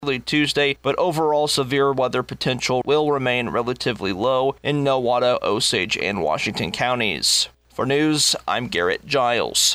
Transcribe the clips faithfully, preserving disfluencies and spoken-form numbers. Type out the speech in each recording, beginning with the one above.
early Tuesday, but overall severe weather potential will remain relatively low in Nowata, Osage, and Washington counties. For news, I'm Garrett Giles.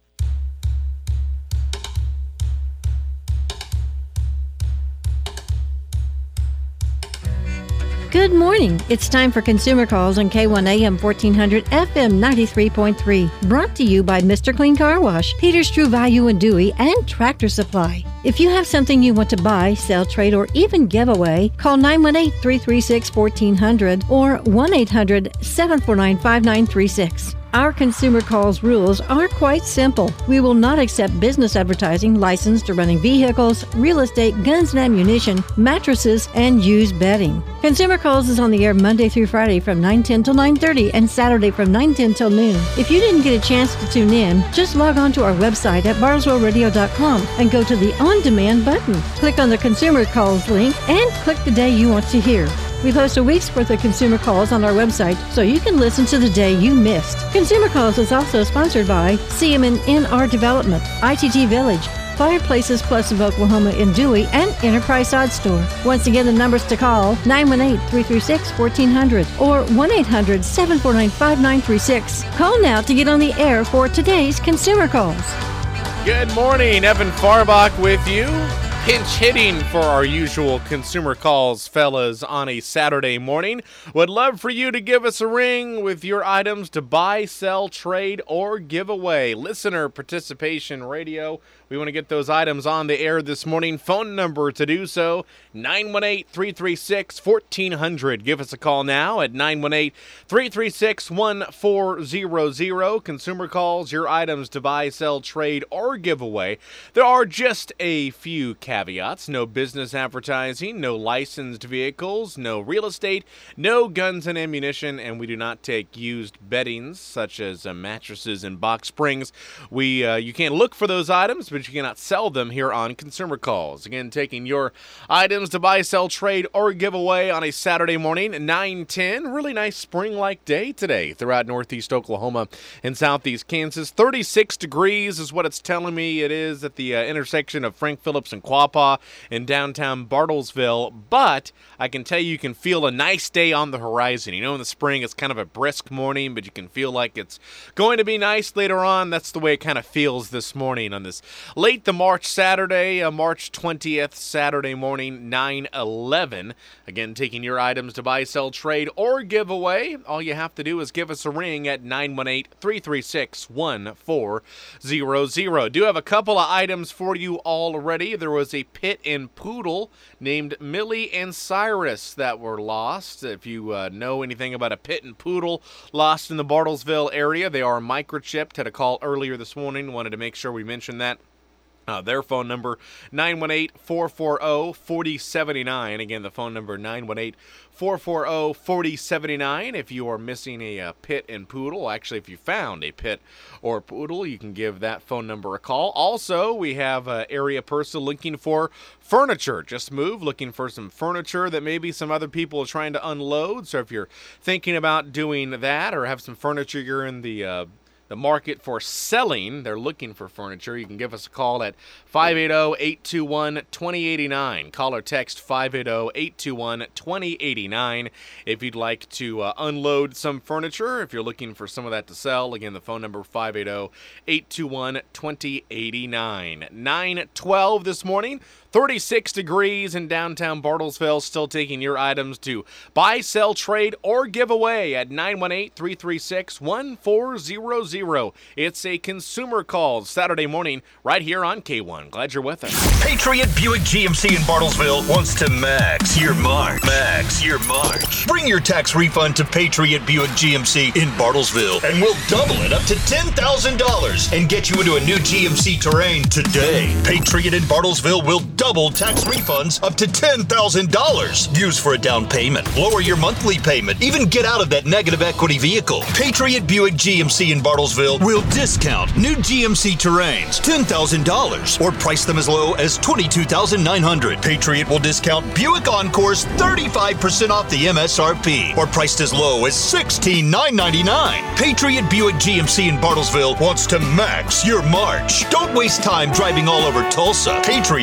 Good morning. It's time for Consumer Calls on K one A M fourteen hundred F M ninety-three point three. Brought to you by Mister Clean Car Wash, Peters True Value in Dewey, and Tractor Supply. If you have something you want to buy, sell, trade, or even give away, call nine one eight, three three six, one four zero zero or one eight hundred, seven four nine, five nine three six. Our Consumer Calls rules are quite simple. We will not accept business advertising licensed to running vehicles, real estate, guns and ammunition, mattresses, and used bedding. Consumer Calls is on the air Monday through Friday from nine ten till nine thirty and Saturday from nine ten till noon. If you didn't get a chance to tune in, just log on to our website at bartlesville radio dot com and go to the On Demand button. Click on the Consumer Calls link and click the day you want to hear. We post a week's worth of Consumer Calls on our website so you can listen to the day you missed. Consumer Calls is also sponsored by C M N R Development, I T T Village, Fireplaces Plus of Oklahoma in Dewey, and Enterprise Sod Store. Once again, the numbers to call, nine one eight, three three six, one four zero zero or one eight hundred, seven four nine, five nine three six. Call now to get on the air for today's Consumer Calls. Good morning, Evan Farbach with you. Pinch hitting for our usual Consumer Calls, fellas, on a Saturday morning. Would love for you to give us a ring with your items to buy, sell, trade, or give away. Listener participation radio. We want to get those items on the air this morning. Phone number to do so, nine one eight, three three six, one four zero zero. Give us a call now at nine one eight, three three six, one four zero zero. Consumer Calls, your items to buy, sell, trade, or give away. There are just a few caveats. No business advertising, no licensed vehicles, no real estate, no guns and ammunition, and we do not take used beddings such as uh, mattresses and box springs. We uh, you can't look for those items, but you cannot sell them here on Consumer Calls. Again, taking your items to buy, sell, trade, or give away on a Saturday morning, nine ten. Really nice spring-like day today throughout northeast Oklahoma and southeast Kansas. thirty-six degrees is what it's telling me it is at the uh, intersection of Frank Phillips and Quapaw in downtown Bartlesville. But I can tell you, you can feel a nice day on the horizon. You know, in the spring, it's kind of a brisk morning, but you can feel like it's going to be nice later on. That's the way it kind of feels this morning on this late the March Saturday, uh, March twentieth, Saturday morning, nine eleven. Again, taking your items to buy, sell, trade, or give away. All you have to do is give us a ring at nine one eight, three three six, one four zero zero. Do have a couple of items for you already. There was a pit and poodle named Millie and Cyrus that were lost. If you uh, know anything about a pit and poodle lost in the Bartlesville area, they are microchipped. Had a call earlier this morning. Wanted to make sure we mentioned that. Uh, their phone number, nine one eight, four four zero, four zero seven nine. Again, the phone number, nine one eight, four four zero, four zero seven nine. If you are missing a uh, pit and poodle, actually, if you found a pit or poodle, you can give that phone number a call. Also, we have an area person looking for furniture. Just moved, looking for some furniture that maybe some other people are trying to unload. So if you're thinking about doing that or have some furniture you're in the uh, the market for selling, they're looking for furniture, you can give us a call at five eight zero, eight two one, two zero eight nine. Call or text five eight zero, eight two one, two zero eight nine if you'd like to uh, unload some furniture. If you're looking for some of that to sell, again, the phone number five eight zero, eight two one, two zero eight nine. nine twelve this morning. thirty-six degrees in downtown Bartlesville. Still taking your items to buy, sell, trade, or give away at nine one eight, three three six, one four zero zero. It's a Consumer Calls Saturday morning right here on K one. Glad you're with us. Patriot Buick G M C in Bartlesville wants to max your March. Max your March. Bring your tax refund to Patriot Buick G M C in Bartlesville, and we'll double it up to ten thousand dollars and get you into a new G M C Terrain today. Patriot in Bartlesville will double tax refunds up to ten thousand dollars. Use for a down payment, lower your monthly payment, even get out of that negative equity vehicle. Patriot Buick G M C in Bartlesville will discount new G M C Terrains ten thousand dollars or price them as low as twenty-two thousand nine hundred dollars. Patriot will discount Buick Encores thirty-five percent off the M S R P or priced as low as sixteen thousand nine hundred ninety-nine dollars. Patriot Buick G M C in Bartlesville wants to max your March. Don't waste time driving all over Tulsa. Patriot will be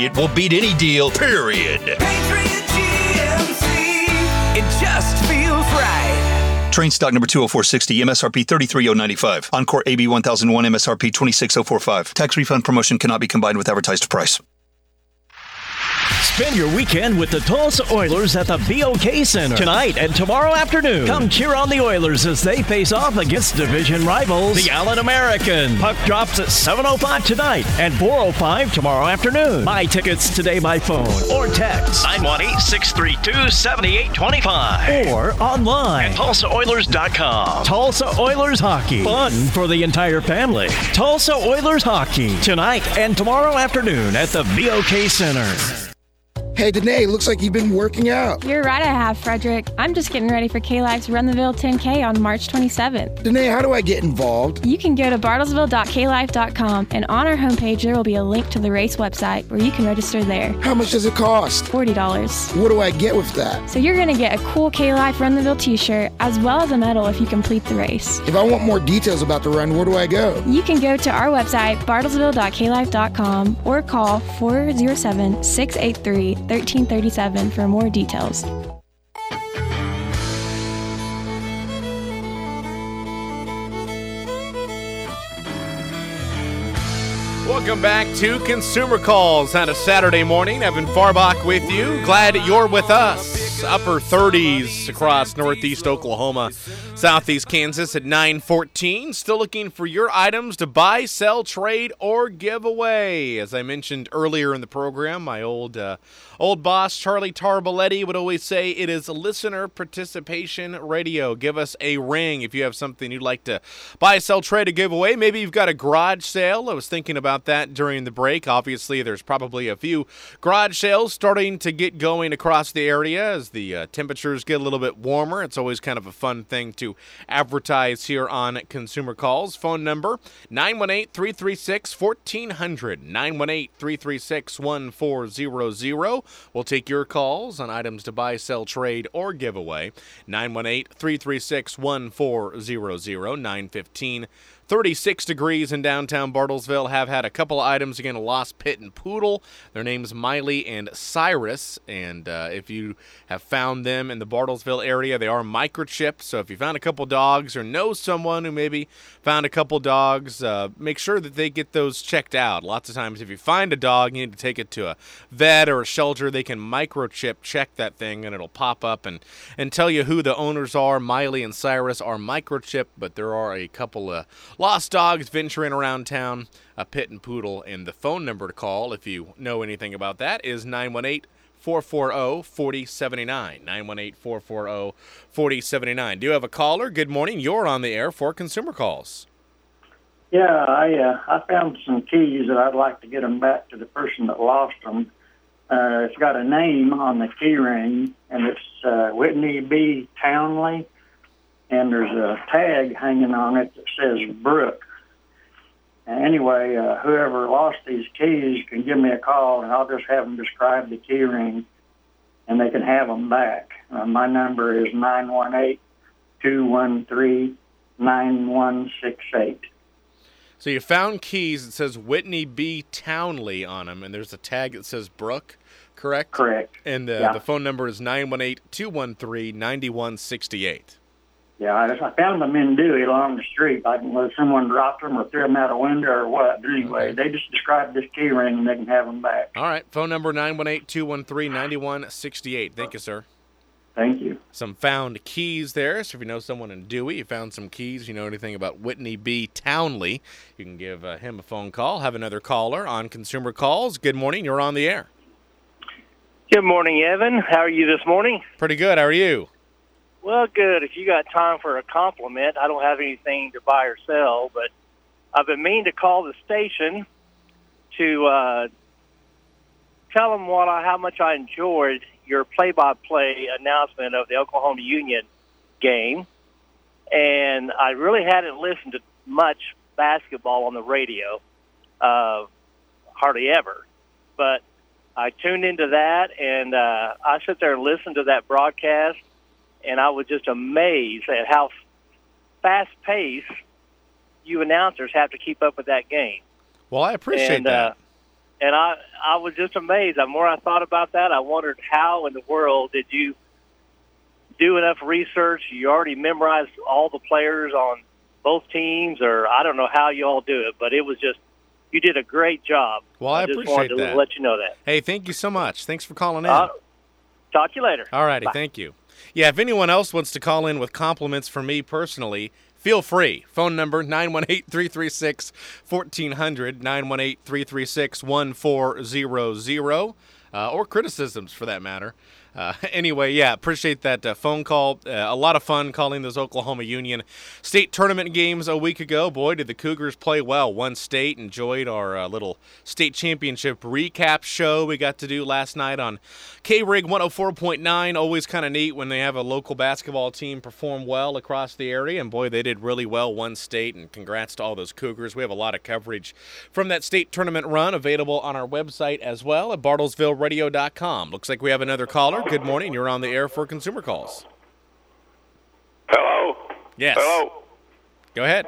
beat any deal, period. Patriot G M C, it just feels right. Train stock number two oh four sixty, M S R P thirty-three oh ninety-five. Encore A B one thousand one, M S R P twenty-six oh forty-five. Tax refund promotion cannot be combined with advertised price. Spend your weekend with the Tulsa Oilers at the B O K Center tonight and tomorrow afternoon. Come cheer on the Oilers as they face off against division rivals, the Allen American. Puck drops at seven oh five tonight and four oh five tomorrow afternoon. Buy tickets today by phone or text nine one eight, six three two, seven eight two five or online at Tulsa Oilers dot com. Tulsa Oilers Hockey. Fun for the entire family. Tulsa Oilers Hockey tonight and tomorrow afternoon at the B O K Center. Hey, Danae, looks like you've been working out. You're right, I have, Frederick. I'm just getting ready for K-Life's Run the Ville ten K on March twenty-seventh. Danae, how do I get involved? You can go to bartlesville dot k life dot com, and on our homepage there will be a link to the race website where you can register there. How much does it cost? forty dollars. What do I get with that? So you're going to get a cool K-Life Run the Ville t-shirt, as well as a medal if you complete the race. If I want more details about the run, where do I go? You can go to our website, bartlesville dot k life dot com, or call four oh seven, six eight three, one three three seven for more details. Welcome back to Consumer Calls on a Saturday morning. Evan Farbach with you. Glad you're with us. Upper thirties across northeast Oklahoma, southeast Kansas at nine fourteen. Still looking for your items to buy, sell, trade, or give away. As I mentioned earlier in the program, my old uh, old boss, Charlie Tarboletti, would always say it is listener participation radio. Give us a ring if you have something you'd like to buy, sell, trade, or give away. Maybe you've got a garage sale. I was thinking about that during the break. Obviously, there's probably a few garage sales starting to get going across the area as the uh, temperatures get a little bit warmer. It's always kind of a fun thing to advertise here on Consumer Calls. Phone number nine one eight, three three six, one four zero zero, nine one eight, three three six, one four zero zero. We'll take your calls on items to buy, sell, trade, or give away. nine one eight, three three six, one four zero zero, nine fifteen. thirty-six degrees in downtown Bartlesville. Have had a couple of items. Again, a lost pit and poodle. Their name's Miley and Cyrus. And uh, if you have found them in the Bartlesville area, they are microchipped. So if you found a couple dogs or know someone who maybe found a couple dogs, uh, make sure that they get those checked out. Lots of times if you find a dog, you need to take it to a vet or a shelter. They can microchip check that thing, and it'll pop up and, and tell you who the owners are. Miley and Cyrus are microchipped, but there are a couple of lost dogs venturing around town, a pit and poodle, and the phone number to call, if you know anything about that, is nine one eight, four four zero, four zero seven nine. nine one eight, four four zero, four zero seven nine. Do you have a caller? Good morning. You're on the air for Consumer Calls. Yeah, I uh, I found some keys that I'd like to get them back to the person that lost them. Uh, it's got a name on the key ring, and it's uh, Whitney B. Townley. And there's a tag hanging on it that says Brooke. And anyway, uh, whoever lost these keys can give me a call, and I'll just have them describe the key ring, and they can have them back. Uh, my number is nine one eight, two one three, nine one six eight. So you found keys that says Whitney B. Townley on them, and there's a tag that says Brooke, correct? Correct. And uh, yeah. the phone number is nine one eight, two one three, nine one six eight. Yeah, I, just, I found them in Dewey along the street. I don't know if someone dropped them or threw them out a window or what. But anyway, okay. They just described this key ring, and they can have them back. All right. Phone number nine one eight, two one three, nine one six eight. Thank you, sir. Thank you. Some found keys there. So if you know someone in Dewey, you found some keys, you know anything about Whitney B. Townley, you can give uh, him a phone call. Have another caller on Consumer Calls. Good morning. You're on the air. Good morning, Evan. How are you this morning? Pretty good. How are you? Well, good. If you got time for a compliment, I don't have anything to buy or sell, but I've been meaning to call the station to uh, tell them what I, how much I enjoyed your play-by-play announcement of the Oklahoma Union game. And I really hadn't listened to much basketball on the radio, uh, hardly ever. But I tuned into that, and uh, I sit there and listen to that broadcast, and I was just amazed at how fast-paced you announcers have to keep up with that game. Well, I appreciate and, that. Uh, And I, I was just amazed. The more I thought about that, I wondered how in the world did you do enough research? You already memorized all the players on both teams, or I don't know how you all do it, but it was just, you did a great job. Well, I, I just appreciate wanted to that. let you know that. Hey, thank you so much. Thanks for calling in. Uh, talk to you later. All righty, thank you. Yeah, if anyone else wants to call in with compliments for me personally, feel free. Phone number nine one eight, three three six, one four zero zero, nine one eight, three three six, one four zero zero, uh, or criticisms for that matter. Uh, anyway, yeah, appreciate that uh, phone call. Uh, a lot of fun calling those Oklahoma Union state tournament games a week ago. Boy, did the Cougars play well. Won state, enjoyed our uh, little state championship recap show we got to do last night on K-Rig one oh four point nine. Always kind of neat when they have a local basketball team perform well across the area. And boy, they did really well, won state, and congrats to all those Cougars. We have a lot of coverage from that state tournament run available on our website as well at bartlesville radio dot com. Looks like we have another caller. Good morning. You're on the air for Consumer Calls. Hello? Yes. Hello? Go ahead.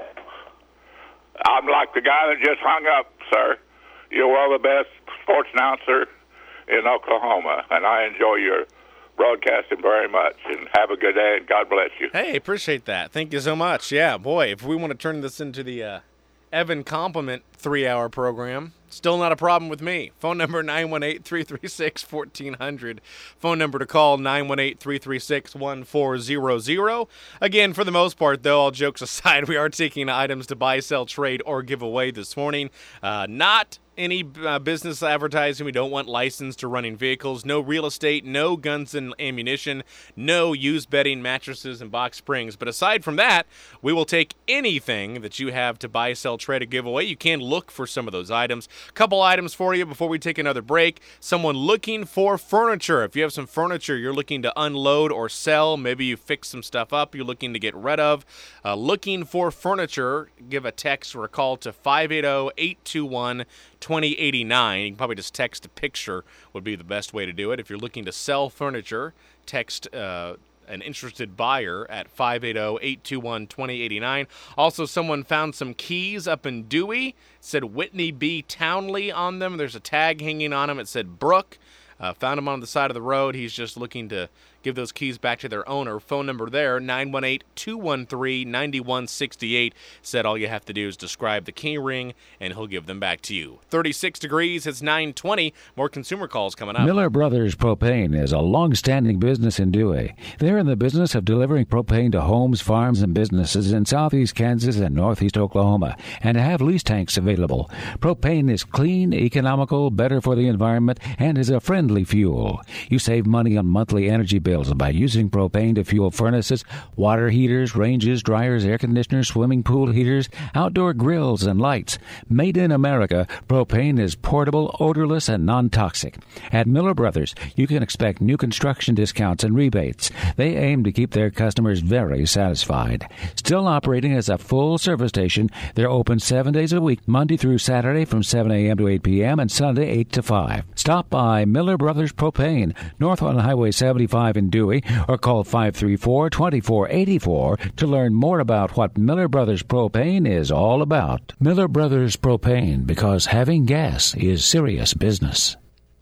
I'm like the guy that just hung up, sir. You're one of the best sports announcer in Oklahoma, and I enjoy your broadcasting very much. And have a good day, and God bless you. Hey, appreciate that. Thank you so much. Yeah, boy, if we want to turn this into the uh, Evan Compliment three-hour program, still not a problem with me. Phone number nine one eight, three three six, one four zero zero. Phone number to call nine one eight, three three six, one four zero zero. Again, for the most part, though, all jokes aside, we are taking items to buy, sell, trade, or give away this morning. Uh, not any uh, business advertising. We don't want license to running vehicles. No real estate, no guns and ammunition, no used bedding, mattresses, and box springs. But aside from that, we will take anything that you have to buy, sell, trade, or give away. You can look for some of those items. Couple items for you before we take another break. Someone looking for furniture. If you have some furniture you're looking to unload or sell, maybe you fix some stuff up you're looking to get rid of, uh, looking for furniture, give a text or a call to five eight zero, eight two one, two zero eight nine. You can probably just text a picture would be the best way to do it. If you're looking to sell furniture, text uh, an interested buyer at five eight zero, eight two one, two zero eight nine. Also, someone found some keys up in Dewey. It said Whitney B. Townley on them. There's a tag hanging on them. It said Brooke. Uh, found him on the side of the road. He's just looking to give those keys back to their owner. Phone number there, nine one eight, two one three, nine one six eight. Said all you have to do is describe the key ring, and he'll give them back to you. thirty-six degrees, it's nine twenty. More consumer calls coming up. Miller Brothers Propane is a long-standing business in Dewey. They're in the business of delivering propane to homes, farms, and businesses in southeast Kansas and northeast Oklahoma, and have lease tanks available. Propane is clean, economical, better for the environment, and is a friendly fuel. You save money on monthly energy bills by using propane to fuel furnaces, water heaters, ranges, dryers, air conditioners, swimming pool heaters, outdoor grills, and lights. Made in America, propane is portable, odorless, and non-toxic. At Miller Brothers, you can expect new construction discounts and rebates. They aim to keep their customers very satisfied. Still operating as a full service station, they're open seven days a week, Monday through Saturday from seven a.m. to eight p.m. and Sunday eight to five. Stop by Miller Brothers Propane, north on Highway seventy-five in Dewey, or call five three four, two four eight four to learn more about what Miller Brothers Propane is all about. Miller Brothers Propane, because having gas is serious business.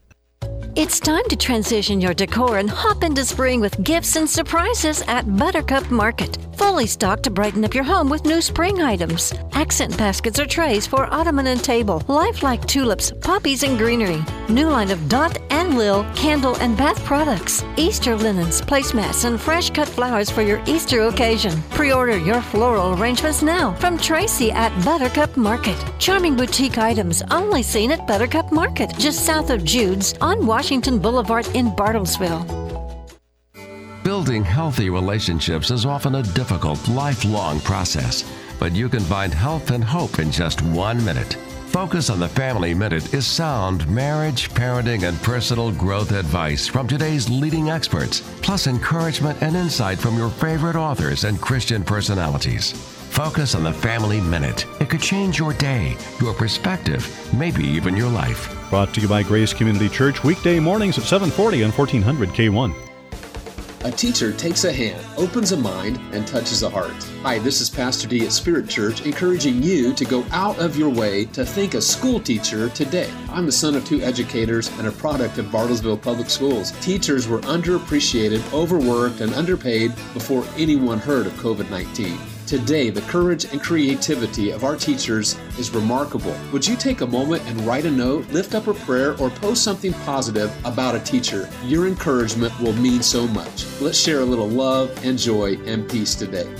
It's time to transition your decor and hop into spring with gifts and surprises at Buttercup Market. Fully stocked to brighten up your home with new spring items. Accent baskets or trays for ottoman and table. Lifelike tulips, poppies, and greenery. New line of Dot and Lil candle and bath products. Easter linens, placemats, and fresh cut flowers for your Easter occasion. Pre-order your floral arrangements now from Tracy at Buttercup Market. Charming boutique items only seen at Buttercup Market, just south of Jude's on Washington Boulevard in Bartlesville. Building healthy relationships is often a difficult, lifelong process, but you can find health and hope in just one minute. Focus on the Family Minute is sound marriage, parenting, and personal growth advice from today's leading experts, plus encouragement and insight from your favorite authors and Christian personalities. Focus on the Family Minute. It could change your day, your perspective, maybe even your life. Brought to you by Grace Community Church, weekday mornings at seven forty and fourteen hundred K one. A teacher takes a hand, opens a mind, and touches a heart. Hi, this is Pastor D at Spirit Church, encouraging you to go out of your way to think a school teacher today. I'm the son of two educators and a product of Bartlesville Public Schools. Teachers were underappreciated, overworked, and underpaid before anyone heard of covid nineteen. Today, the courage and creativity of our teachers is remarkable. Would you take a moment and write a note, lift up a prayer, or post something positive about a teacher? Your encouragement will mean so much. Let's share a little love and joy and peace today.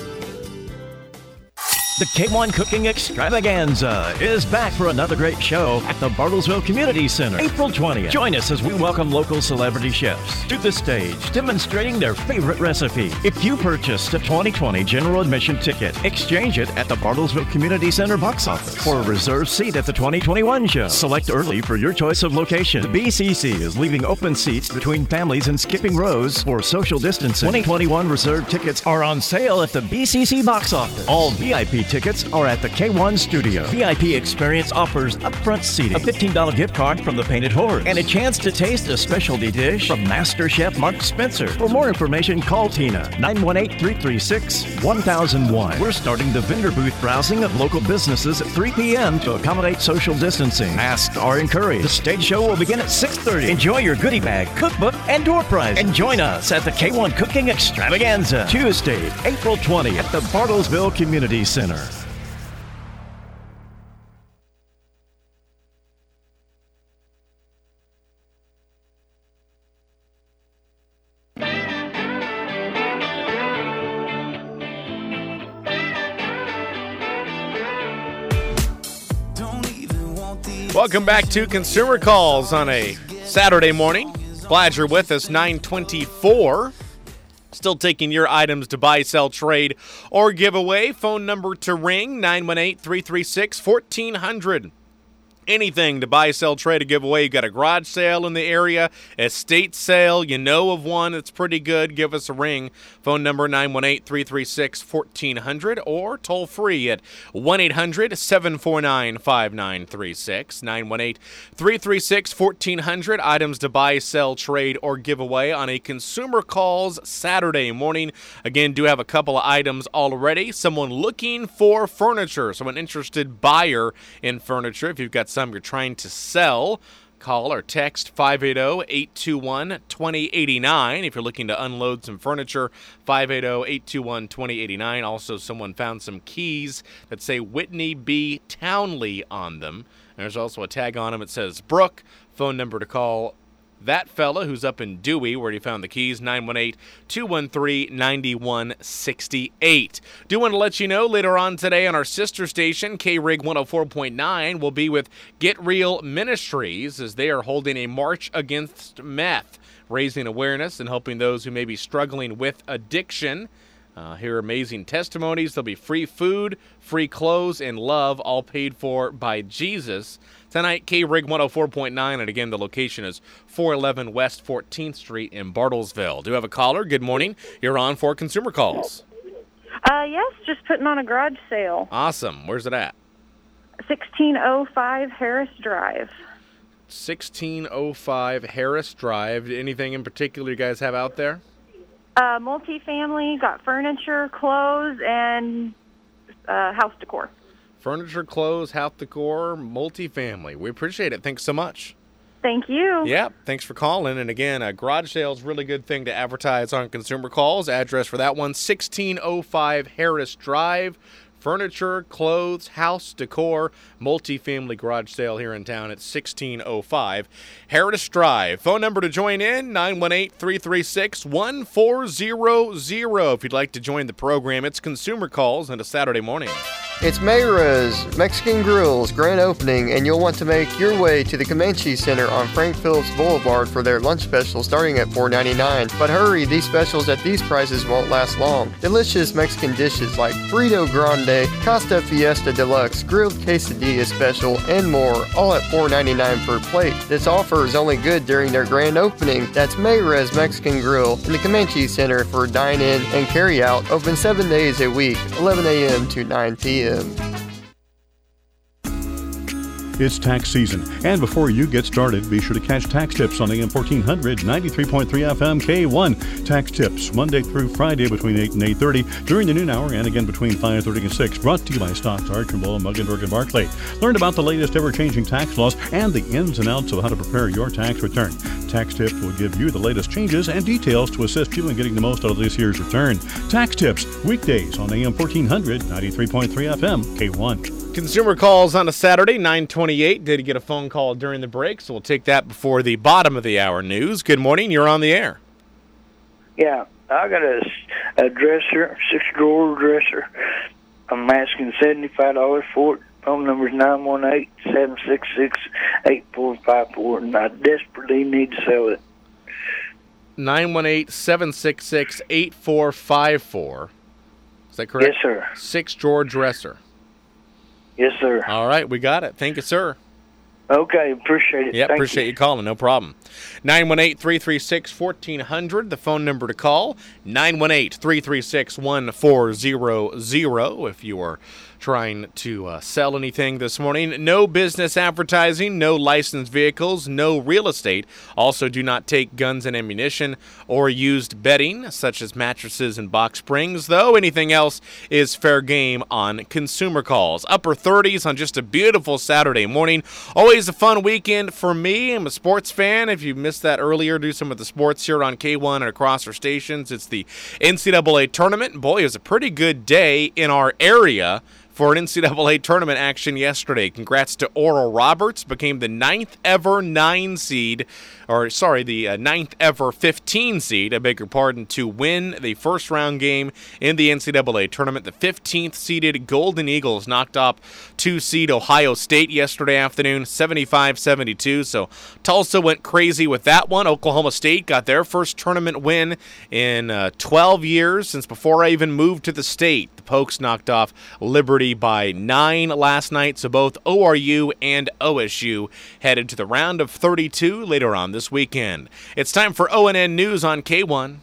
The K one Cooking Extravaganza is back for another great show at the Bartlesville Community Center, April twentieth. Join us as we welcome local celebrity chefs to the stage, demonstrating their favorite recipe. If you purchased a twenty twenty general admission ticket, exchange it at the Bartlesville Community Center box office for a reserved seat at the twenty twenty-one show. Select early for your choice of location. The B C C is leaving open seats between families and skipping rows for social distancing. twenty twenty-one reserved tickets are on sale at the B C C box office. All V I P tickets are at the K one Studio. V I P Experience offers upfront seating, a fifteen dollars gift card from the Painted Horse, and a chance to taste a specialty dish from Master Chef Mark Spencer. For more information, call Tina, nine one eight, three three six, one thousand one. We're starting the vendor booth browsing of local businesses at three p.m. to accommodate social distancing. Masks are encouraged. The stage show will begin at six thirty. Enjoy your goodie bag, cookbook, and door prize. And join us at the K one Cooking Extravaganza, Tuesday, April twentieth at the Bartlesville Community Center. Welcome back to Consumer Calls on a Saturday morning. Glad you're with us, nine twenty-four. Still taking your items to buy, sell, trade, or give away. Phone number to ring, nine one eight, three three six, one four zero zero. Anything to buy, sell, trade, or give away. You got a garage sale in the area, estate sale, you know of one that's pretty good, give us a ring. Phone number nine one eight, three three six, one four zero zero or toll free at one eight hundred, seven four nine, five nine three six. nine one eight, three three six, one four zero zero. Items to buy, sell, trade, or give away on a Consumer Calls Saturday morning. Again, do have a couple of items already. Someone looking for furniture, someone interested buyer in furniture. If you've got some you're trying to sell, call or text five eight zero, eight two one, two zero eight nine. If you're looking to unload some furniture, five eight zero, eight two one, two zero eight nine. Also, someone found some keys that say Whitney B. Townley on them. There's also a tag on them that says Brooke. Phone number to call that fella who's up in Dewey, where he found the keys, nine one eight, two one three, nine one six eight. Do want to let you know later on today on our sister station, K R I G one oh four point nine, we'll be with Get Real Ministries as they are holding a march against meth, raising awareness and helping those who may be struggling with addiction. Uh, hear amazing testimonies. There'll be free food, free clothes, and love, all paid for by Jesus. Tonight, K R I G one oh four point nine, and again, the location is four eleven West fourteenth Street in Bartlesville. Do you have a caller? Good morning. You're on for Consumer Calls. Uh, yes, just putting on a garage sale. Awesome. Where's it at? sixteen oh five Harris Drive. sixteen oh five Harris Drive. Anything in particular you guys have out there? Uh, multifamily, got furniture, clothes, and uh, house decor. Furniture, clothes, house decor, multifamily. We appreciate it. Thanks so much. Thank you. Yeah, thanks for calling. And again, a garage sale is a really good thing to advertise on Consumer Calls. Address for that one, sixteen oh five Harris Drive. Furniture, clothes, house decor, multifamily garage sale here in town at sixteen oh five Harris Drive. Phone number to join in, nine one eight, three three six, one four zero zero. If you'd like to join the program, it's Consumer Calls on a Saturday morning. It's Mayra's Mexican Grill's grand opening, and you'll want to make your way to the Comanche Center on Frank Phillips Boulevard for their lunch special starting at four ninety-nine. But hurry, these specials at these prices won't last long. Delicious Mexican dishes like Burrito Grande, Costa Fiesta Deluxe, Grilled Quesadilla Special, and more, all at four ninety-nine per plate. This offer is only good during their grand opening. That's Mayra's Mexican Grill in the Comanche Center for dine-in and carry-out, open seven days a week, eleven a.m. to nine p.m. It's tax season. And before you get started, be sure to catch Tax Tips on A M fourteen hundred, ninety-three point three F M K one. Tax Tips, Monday through Friday between eight and eight thirty, during the noon hour, and again between five thirty and six. Brought to you by Stocks, Archambault, Muggenberg, and Barclay. Learn about the latest ever-changing tax laws and the ins and outs of how to prepare your tax return. Tax Tips will give you the latest changes and details to assist you in getting the most out of this year's return. Tax Tips, weekdays on A M fourteen hundred, ninety-three point three F M K one. Consumer calls on a Saturday, nine twenty-eight. Did get a phone call during the break, so we'll take that before the bottom of the hour news. Good morning. You're on the air. Yeah, I got a, a dresser, six-drawer dresser. I'm asking seventy-five dollars for it. Phone number is nine one eight, seven six six, eight four five four, and I desperately need to sell it. nine one eight, seven six six, eight four five four. Is that correct? Yes, sir. Six-drawer dresser. Yes, sir. All right, we got it. Thank you, sir. Okay, appreciate it. Yeah, Thank appreciate you. you calling. No problem. nine one eight, three three six, one four zero zero, the phone number to call. nine one eight, three three six, one four zero zero if you are trying to uh, sell anything this morning. No business advertising, no licensed vehicles, no real estate. Also, do not take guns and ammunition or used bedding, such as mattresses and box springs, though anything else is fair game on consumer calls. Upper thirties on just a beautiful Saturday morning. Always a fun weekend for me. I'm a sports fan. If you missed that earlier, do some of the sports here on K one and across our stations. It's the N C double A tournament. Boy, it was a pretty good day in our area for an N C double A tournament action yesterday. Congrats to Oral Roberts, became the ninth ever nine seed, or sorry, the uh, ninth ever fifteen seed, I beg your pardon, to win the first round game in the N C double A tournament. The fifteenth seeded Golden Eagles knocked off two seed Ohio State yesterday afternoon, seventy-five seventy-two. So Tulsa went crazy with that one. Oklahoma State got their first tournament win in uh, twelve years, since before I even moved to the state. The Pokes knocked off Liberty by nine last night, so both O R U and O S U headed to the round of thirty-two later on this weekend. It's time for O N N News on K one.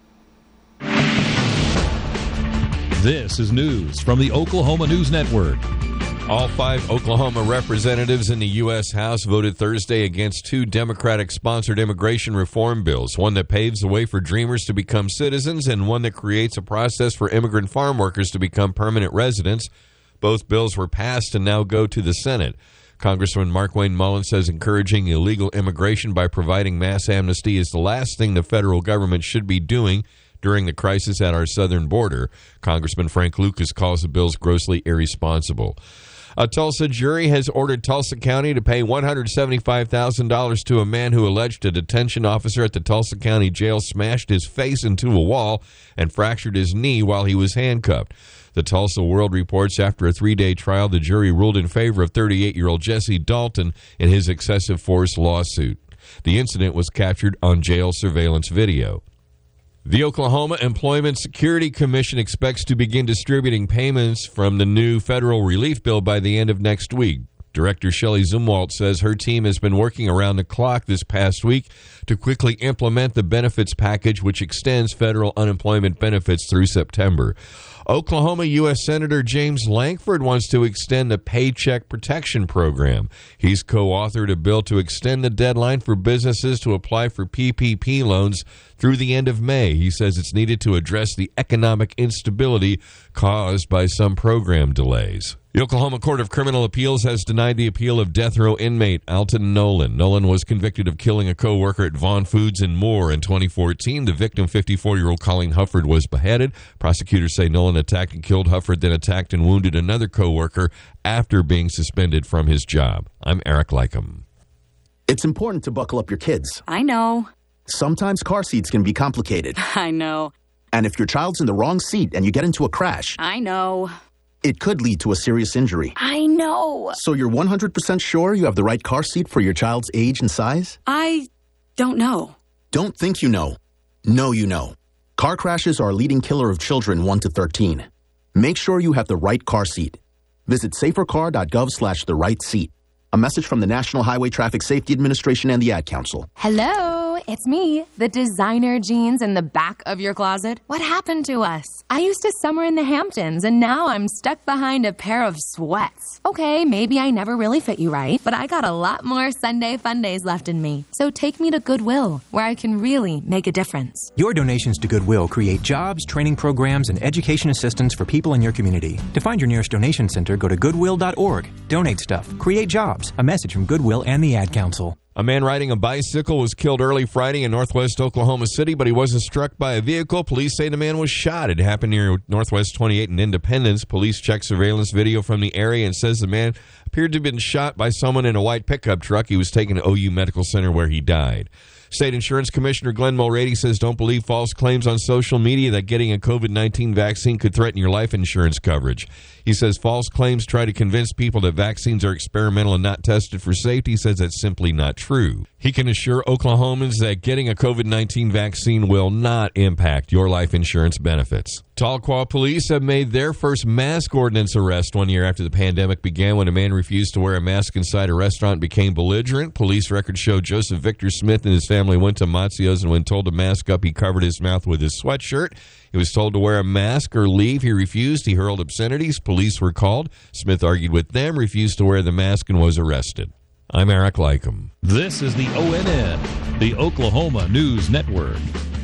This is news from the Oklahoma News Network. All five Oklahoma representatives in the U S House voted Thursday against two Democratic-sponsored immigration reform bills, one that paves the way for Dreamers to become citizens and one that creates a process for immigrant farm workers to become permanent residents. Both bills were passed and now go to the Senate. Congressman Markwayne Mullin says encouraging illegal immigration by providing mass amnesty is the last thing the federal government should be doing during the crisis at our southern border. Congressman Frank Lucas calls the bills grossly irresponsible. A Tulsa jury has ordered Tulsa County to pay one hundred seventy-five thousand dollars to a man who alleged a detention officer at the Tulsa County Jail smashed his face into a wall and fractured his knee while he was handcuffed. The Tulsa World reports after a three-day trial, the jury ruled in favor of thirty-eight-year-old Jesse Dalton in his excessive force lawsuit. The incident was captured on jail surveillance video. The Oklahoma Employment Security Commission expects to begin distributing payments from the new federal relief bill by the end of next week. Director Shelley Zumwalt says her team has been working around the clock this past week to quickly implement the benefits package, which extends federal unemployment benefits through September. Oklahoma U S Senator James Lankford wants to extend the Paycheck Protection Program. He's co-authored a bill to extend the deadline for businesses to apply for P P P loans through the end of May. He says it's needed to address the economic instability caused by some program delays. The Oklahoma Court of Criminal Appeals has denied the appeal of death row inmate Alton Nolan. Nolan was convicted of killing a co-worker at Vaughn Foods in Moore in twenty fourteen. The victim, fifty-four-year-old Colleen Hufford, was beheaded. Prosecutors say Nolan attacked and killed Hufford, then attacked and wounded another co-worker after being suspended from his job. I'm Eric Lycum. It's important to buckle up your kids. I know. Sometimes car seats can be complicated. I know. And if your child's in the wrong seat and you get into a crash, I know. It could lead to a serious injury. I know. So you're one hundred percent sure you have the right car seat for your child's age and size? I don't know. Don't think you know. Know you know. Car crashes are a leading killer of children one to thirteen. Make sure you have the right car seat. Visit safercar.gov slash the right seat. A message from the National Highway Traffic Safety Administration and the Ad Council. Hello? Hello, it's me. The designer jeans in the back of your closet. What happened to us? I used to summer in the Hamptons, and now I'm stuck behind a pair of sweats. Okay, maybe I never really fit you right, but I got a lot more Sunday fun days left in me. So take me to Goodwill, where I can really make a difference. Your donations to Goodwill create jobs, training programs, and education assistance for people in your community. To find your nearest donation center, go to goodwill dot org. Donate stuff. Create jobs. A message from Goodwill and the Ad Council. A man riding a bicycle was killed early Friday in northwest Oklahoma City, but he wasn't struck by a vehicle. Police say the man was shot. It happened near Northwest twenty-eight and Independence. Police checked surveillance video from the area and says the man appeared to have been shot by someone in a white pickup truck. He was taken to O U Medical Center where he died. State Insurance Commissioner Glenn Mulready says don't believe false claims on social media that getting a COVID nineteen vaccine could threaten your life insurance coverage. He says false claims try to convince people that vaccines are experimental and not tested for safety. He says that's simply not true. He can assure Oklahomans that getting a COVID nineteen vaccine will not impact your life insurance benefits. Tahlequah police have made their first mask ordinance arrest one year after the pandemic began when a man refused to wear a mask inside a restaurant and became belligerent. Police records show Joseph Victor Smith and his family went to Mazzio's, and when told to mask up, he covered his mouth with his sweatshirt. He was told to wear a mask or leave. He refused. He hurled obscenities. Police were called. Smith argued with them, refused to wear the mask, and was arrested. I'm Eric Lycum. This is the O N N, the Oklahoma News Network.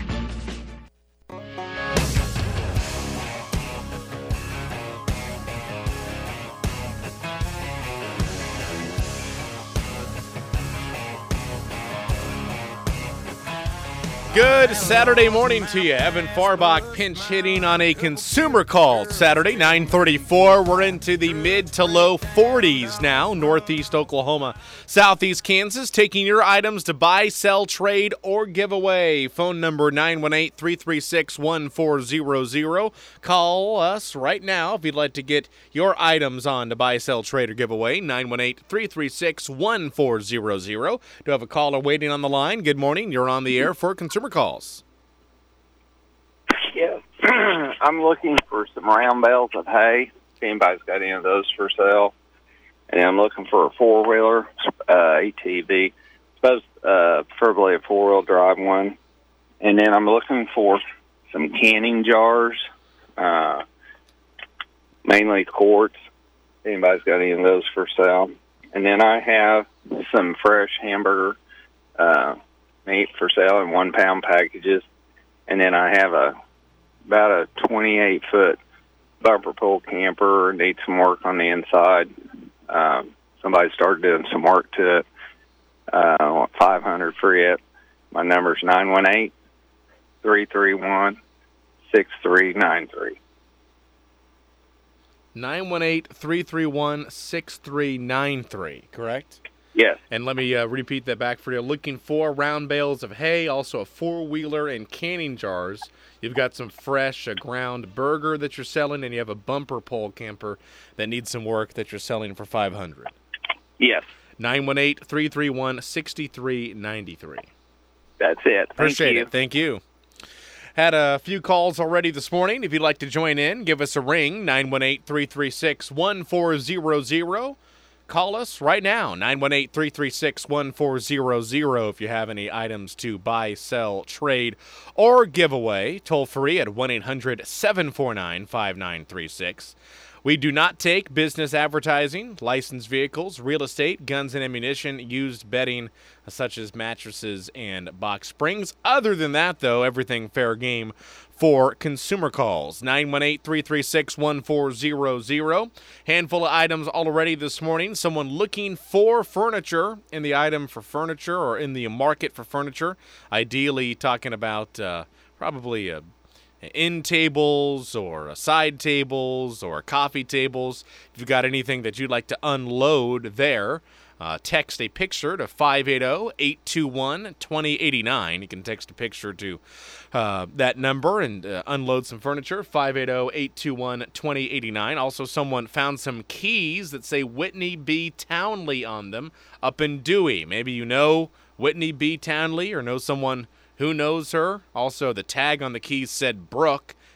Good Saturday morning to you. Evan Farbach pinch hitting on a consumer call Saturday, nine thirty-four. We're into the mid to low forties now. Northeast Oklahoma, southeast Kansas, taking your items to buy, sell, trade, or give away. Phone number nine one eight, three three six, one four zero zero. Call us right now if you'd like to get your items on to buy, sell, trade, or give away. nine one eight, three three six, one four zero zero. Do have a caller waiting on the line. Good morning. You're on the air for consumer calls. Yeah, I'm looking for some round bales of hay. If anybody's got any of those for sale, and I'm looking for a four wheeler, uh, A T V, suppose uh, preferably a four wheel drive one. And then I'm looking for some canning jars, uh, mainly quarts. If anybody's got any of those for sale, and then I have some fresh hamburger Uh, meat for sale in one pound packages, and then I have a about a twenty-eight foot bumper pull camper. Needs some work on the inside. Um, somebody started doing some work to it. Uh, I want five hundred for it. My number's nine one eight, three three one, six three nine three. nine one eight, three three one, six three nine three, correct? Yes. And let me uh, repeat that back for you. Looking for round bales of hay, also a four-wheeler and canning jars. You've got some fresh uh, ground burger that you're selling, and you have a bumper pole camper that needs some work that you're selling for five hundred dollars. Yes. nine one eight, three three one, six three nine three. That's it. Thank Appreciate you. it. Thank you. Had a few calls already this morning. If you'd like to join in, give us a ring, nine one eight, three three six, one four zero zero. Call us right now, nine one eight, three three six, one four zero zero, if you have any items to buy, sell, trade, or give away. Toll free at one eight hundred, seven four nine, five nine three six. We do not take business advertising, licensed vehicles, real estate, guns and ammunition, used bedding, such as mattresses and box springs. Other than that, though, everything fair game for consumer calls. nine one eight, three three six, one four zero zero. Handful of items already this morning. Someone looking for furniture in the item for furniture or in the market for furniture. Ideally talking about uh, probably a end tables or side tables or coffee tables. If you've got anything that you'd like to unload there, uh, text a picture to five eight zero, eight two one, two zero eight nine. You can text a picture to uh, that number and uh, unload some furniture, five eight zero, eight two one, two zero eight nine. Also, someone found some keys that say Whitney B. Townley on them up in Dewey. Maybe you know Whitney B. Townley or know someone who knows her. Also, the tag on the keys said Brooke.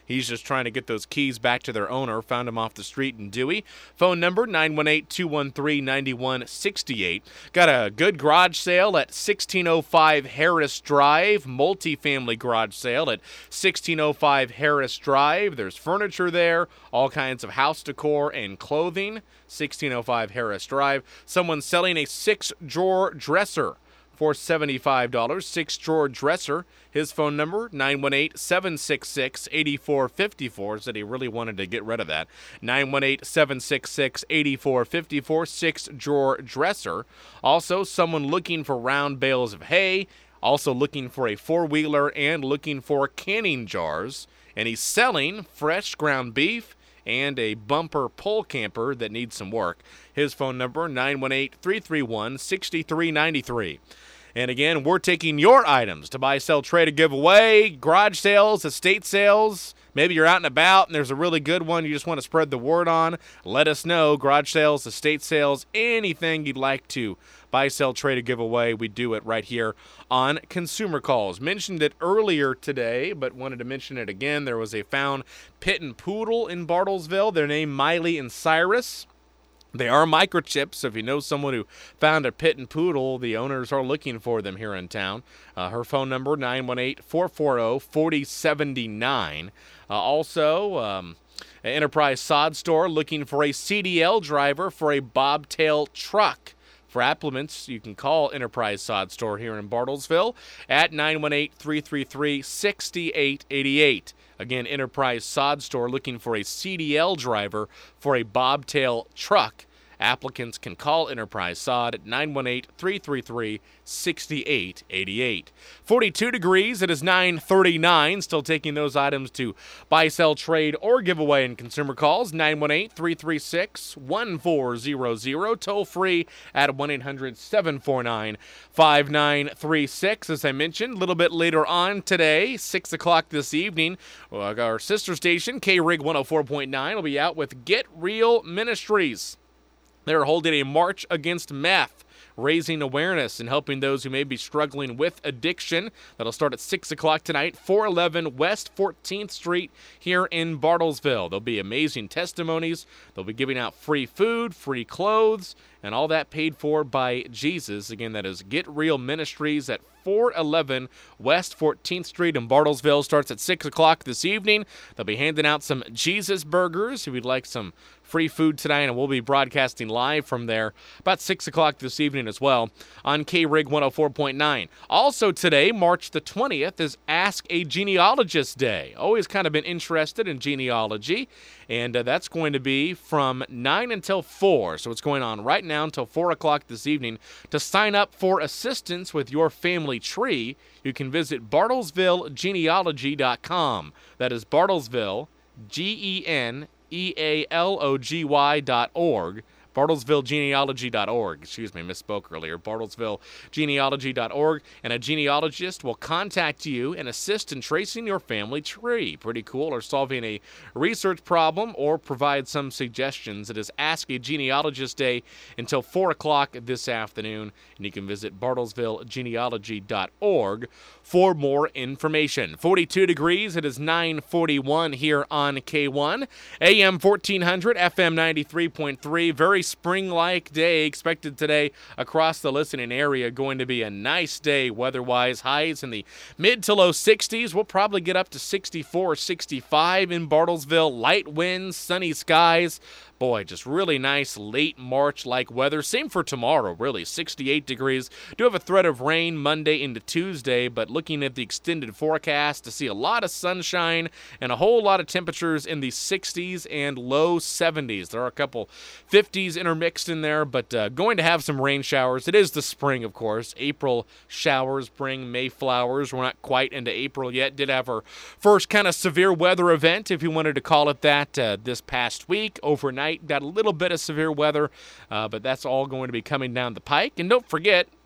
He's just trying to get those keys back to their owner. Found him off the street in Dewey. Phone number nine one eight, two one three, nine one six eight. Got a good garage sale at sixteen oh five Harris Drive. Multifamily garage sale at sixteen oh five Harris Drive. There's furniture there, all kinds of house decor and clothing. sixteen oh five Harris Drive. Someone's selling a six-drawer dresser for seventy-five dollars. Six-drawer dresser. His phone number, nine one eight, seven six six, eight four five four. Said he really wanted to get rid of that. nine one eight, seven six six, eight four five four. Six-drawer dresser. Also, someone looking for round bales of hay. Also looking for a four-wheeler and looking for canning jars. And he's selling fresh ground beef and a bumper pole camper that needs some work. His phone number, nine one eight, three three one, six three nine three. And again, we're taking your items to buy, sell, trade, or give away, garage sales, estate sales. Maybe you're out and about and there's a really good one you just want to spread the word on. Let us know. Garage sales, estate sales, anything you'd like to buy, sell, trade, or give away. We do it right here on Consumer Calls. Mentioned it earlier today, but wanted to mention it again. There was a found pit and poodle in Bartlesville. Their name, Miley and Cyrus. They are microchips, so if you know someone who found a pit and poodle, the owners are looking for them here in town. Uh, her phone number, nine one eight, four four zero, four zero seven nine. Uh, also, um, an Enterprise Sod Store looking for a C D L driver for a bobtail truck. For applicants, you can call Enterprise Sod Store here in Bartlesville at nine one eight, three three three, six eight eight eight. Again, Enterprise Sod Store looking for a C D L driver for a bobtail truck. Applicants can call Enterprise Sod at nine one eight, three three three, six eight eight eight. forty-two degrees. It is nine thirty-nine. Still taking those items to buy, sell, trade, or give away in Consumer Calls. nine one eight, three three six, one four zero zero. Toll free at one eight hundred, seven four nine, five nine three six. As I mentioned, a little bit later on today, six o'clock this evening, our sister station, K R I G one oh four point nine, will be out with Get Real Ministries. They're holding a march against meth, raising awareness and helping those who may be struggling with addiction. That'll start at six o'clock tonight, four eleven West fourteenth Street here in Bartlesville. There'll be amazing testimonies. They'll be giving out free food, free clothes, and all that paid for by Jesus. Again, that is Get Real Ministries at four eleven West fourteenth Street in Bartlesville. Starts at six o'clock this evening. They'll be handing out some Jesus burgers if you'd like some free food tonight, and we'll be broadcasting live from there about six o'clock this evening as well on K R I G one oh four point nine. Also today, March the twentieth, is Ask a Genealogist Day. Always kind of been interested in genealogy, and uh, that's going to be from nine until four. So it's going on right now until four o'clock this evening. To sign up for assistance with your family tree, you can visit bartlesville genealogy dot com. That is Bartlesville, G E N E A L O G Y dot org. bartlesville genealogy dot org. Excuse me, misspoke earlier. bartlesville genealogy dot org. And a genealogist will contact you and assist in tracing your family tree. Pretty cool. Or solving a research problem or provide some suggestions. It is Ask a Genealogist Day until four o'clock this afternoon. And you can visit bartlesville genealogy dot org for more information. forty-two degrees. It is nine forty-one here on K one. A M fourteen hundred, F M ninety-three point three. Very spring-like day expected today across the listening area. Going to be a nice day weather-wise. Highs in the mid to low sixties. We'll probably get up to sixty-four, sixty-five in Bartlesville. Light winds, sunny skies. Boy, just really nice late March-like weather. Same for tomorrow, really. sixty-eight degrees. Do have a threat of rain Monday into Tuesday, but looking at the extended forecast to see a lot of sunshine and a whole lot of temperatures in the sixties and low seventies. There are a couple fifties intermixed in there, but uh, going to have some rain showers. It is the spring, of course. April showers bring May flowers. We're not quite into April yet. Did have our first kind of severe weather event, if you wanted to call it that, uh, this past week. Overnight, got a little bit of severe weather, uh, but that's all going to be coming down the pike. And don't forget,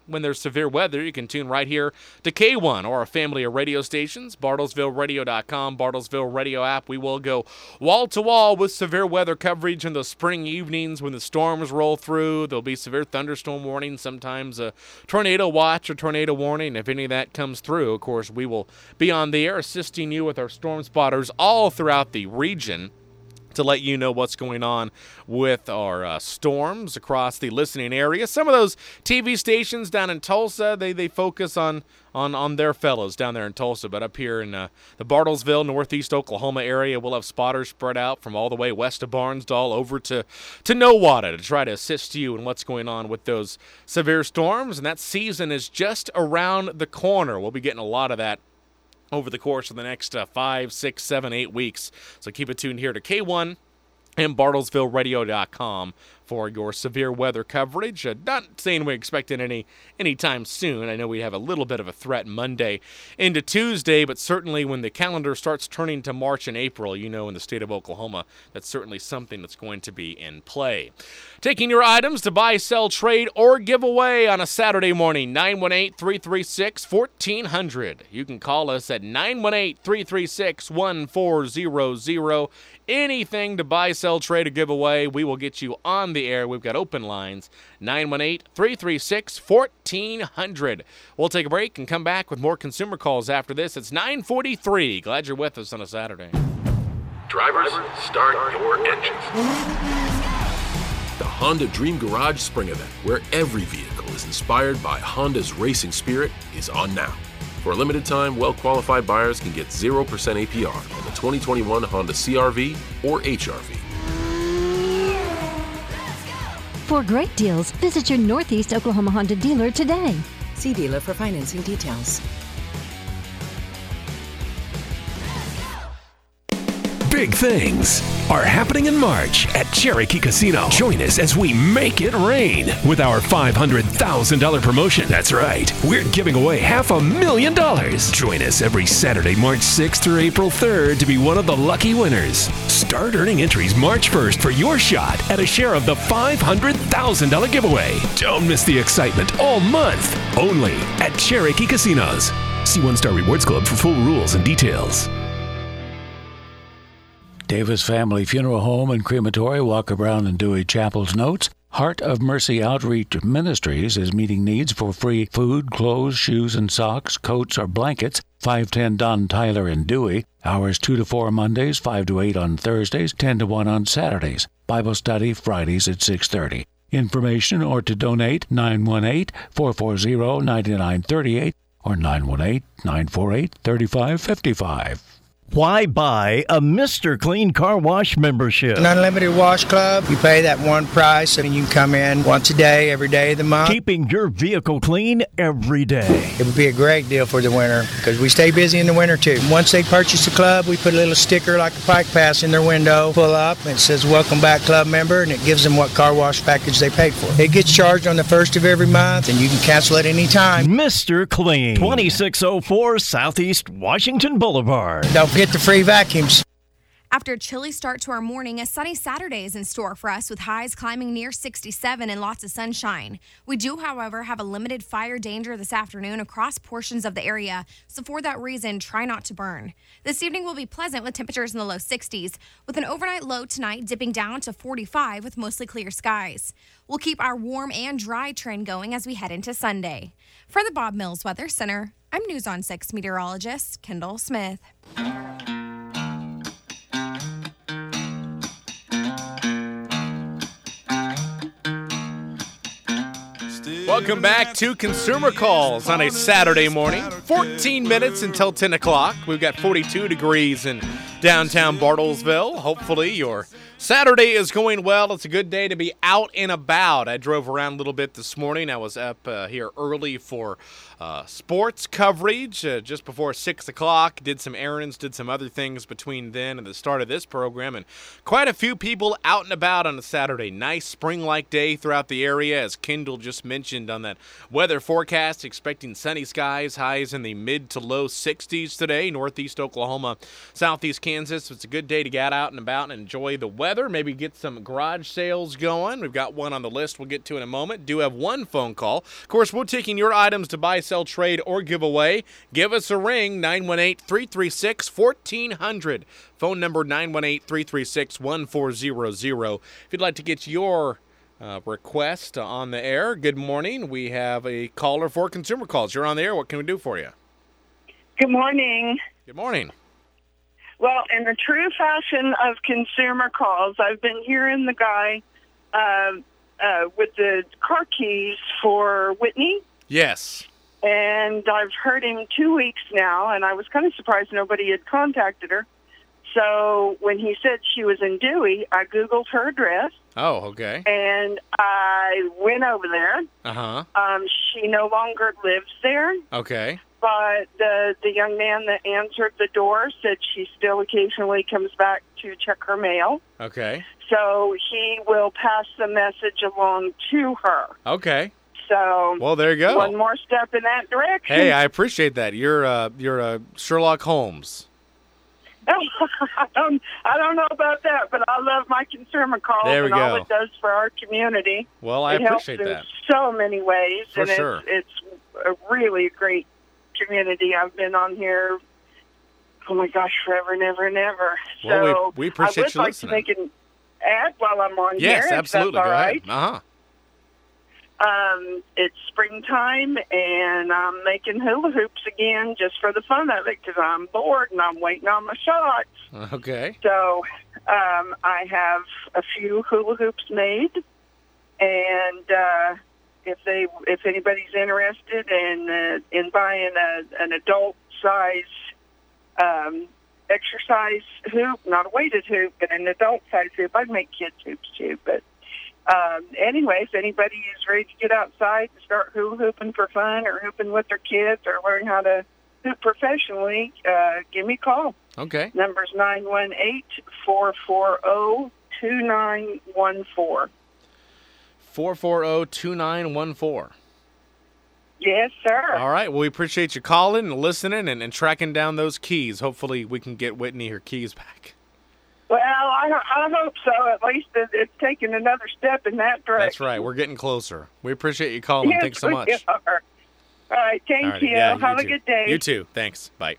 when there's severe weather, you can tune right here to K one or a family of radio stations, bartlesville radio dot com, Bartlesville Radio app. We will go wall-to-wall with severe weather coverage in the spring evenings when the storms roll through. There'll be severe thunderstorm warnings, sometimes a tornado watch or tornado warning. If any of that comes through, of course, we will be on the air assisting you with our storm spotters all throughout the region to let you know what's going on with our uh, storms across the listening area. Some of those T V stations down in Tulsa, they they focus on on, on their fellows down there in Tulsa. But up here in uh, the Bartlesville, northeast Oklahoma area, we'll have spotters spread out from all the way west of Barnsdall over to, to Nowata to try to assist you in what's going on with those severe storms. And that season is just around the corner. We'll be getting a lot of that over the course of the next uh, five, six, seven, eight weeks. So keep it tuned here to K one and bartlesville radio dot com for your severe weather coverage. Uh, not saying we expect it any anytime soon. I know we have a little bit of a threat Monday into Tuesday, but certainly when the calendar starts turning to March and April, you know, in the state of Oklahoma, that's certainly something that's going to be in play. Taking your items to buy, sell, trade, or give away on a Saturday morning, nine one eight, three three six, one four zero zero. You can call us at nine one eight, three three six, one four zero zero. Anything to buy, sell, trade, or give away, we will get you on the air. We've got open lines, nine one eight, three three six, one four zero zero. We'll take a break and come back with more consumer calls after this. It's nine forty-three. Glad you're with us on a Saturday. Drivers, start your engines. The Honda Dream Garage Spring Event, where every vehicle is inspired by Honda's racing spirit, is on now. For a limited time, well-qualified buyers can get zero percent A P R on the twenty twenty-one Honda C R V or H R V. For great deals, visit your Northeast Oklahoma Honda dealer today. See dealer for financing details. Big things are happening in March at Cherokee Casino. Join us as we make it rain with our five hundred thousand dollars promotion. That's right, we're giving away half a million dollars. Join us every Saturday, March sixth through April third to be one of the lucky winners. Start earning entries March first for your shot at a share of the five hundred thousand dollars giveaway. Don't miss the excitement all month, only at Cherokee Casinos. See One Star Rewards Club for full rules and details. Davis Family Funeral Home and Crematory, Walker Brown and Dewey Chapel's notes. Heart of Mercy Outreach Ministries is meeting needs for free food, clothes, shoes and socks, coats or blankets. five ten Don Tyler and Dewey. Hours two to four Mondays, five to eight on Thursdays, ten to one on Saturdays. Bible study Fridays at six thirty. Information or to donate nine one eight, four four zero, nine nine three eight or nine one eight, nine four eight, three five five five. Why buy a Mister Clean Car Wash membership? An unlimited wash club. You pay that one price and you can come in once a day, every day of the month. Keeping your vehicle clean every day. It would be a great deal for the winter because we stay busy in the winter too. Once they purchase the club, we put a little sticker like a Pike Pass in their window, pull up, and it says welcome back club member, and it gives them what car wash package they paid for. It gets charged on the first of every month and you can cancel at any time. Mister Clean, twenty-six oh four Southeast Washington Boulevard. Don't get the free vacuums. After a chilly start to our morning, a sunny Saturday is in store for us with highs climbing near sixty-seven and lots of sunshine. We do, however, have a limited fire danger this afternoon across portions of the area, so for that reason, try not to burn. This evening will be pleasant with temperatures in the low sixties, with an overnight low tonight dipping down to forty-five with mostly clear skies. We'll keep our warm and dry trend going as we head into Sunday. For the Bob Mills Weather Center, I'm News on six meteorologist Kendall Smith. Welcome back to Consumer Calls on a Saturday morning. fourteen minutes until ten o'clock. We've got forty-two degrees in downtown Bartlesville. Hopefully your Saturday is going well. It's a good day to be out and about. I drove around a little bit this morning. I was up uh, here early for uh, sports coverage uh, just before six o'clock. Did some errands, did some other things between then and the start of this program. And quite a few people out and about on a Saturday. Nice spring-like day throughout the area, as Kendall just mentioned on that weather forecast. Expecting sunny skies, highs in the mid to low sixties today. Northeast Oklahoma, southeast Kansas Kansas. It's a good day to get out and about and enjoy the weather. Maybe get some garage sales going. We've got one on the list we'll get to in a moment. Do have one phone call. Of course, we're taking your items to buy, sell, trade, or give away. Give us a ring, nine one eight, three three six, fourteen hundred. Phone number nine one eight, three three six, one four zero zero. If you'd like to get your uh, request on the air, good morning. We have a caller for Consumer Calls. You're on the air. What can we do for you? Good morning. Good morning. Well, in the true fashion of Consumer Calls, I've been hearing the guy uh, uh, with the car keys for Whitney. Yes. And I've heard him two weeks now, and I was kind of surprised nobody had contacted her. So when he said she was in Dewey, I Googled her address. Oh, okay. And I went over there. Uh-huh. Um, she no longer lives there. Okay. But the the young man that answered the door said she still occasionally comes back to check her mail. Okay. So he will pass the message along to her. Okay. So well, there you go. One more step in that direction. Hey, I appreciate that. You're uh, you're uh, Sherlock Holmes. I don't I don't know about that, but I love my Consumer Calls There we and all go. it does for our community. Well, I it appreciate helps that. in so many ways, For and sure. it's it's a really great community. I've been on here, oh my gosh, forever and ever and ever. Well, we- so we appreciate I would you like listening. to make an ad while I'm on Yes, here. absolutely. If that's Go all right. ahead. Uh-huh. Um, it's springtime, and I'm making hula hoops again just for the fun of it because I'm bored and I'm waiting on my shots. Okay. So um, I have a few hula hoops made, and uh, if they if anybody's interested in uh, in buying a, an adult size um, exercise hoop, not a weighted hoop, but an adult size hoop, I'd make kids hoops too, but. Um, anyway, if anybody is ready to get outside and start hula hooping for fun or hooping with their kids or learn how to hoop professionally, uh, give me a call. Okay. Number's nine one eight, four four zero, two nine one four. four four zero, two nine one four. Yes, sir. All right. Well, we appreciate you calling and listening and, and tracking down those keys. Hopefully we can get Whitney her keys back. Well, I, I hope so. At least it, it's taken another step in that direction. That's right. We're getting closer. We appreciate you calling. Yes, Thanks so we much. are. All right. Thank All right. you. Yeah, Have a too. good day. You too. Thanks. Bye.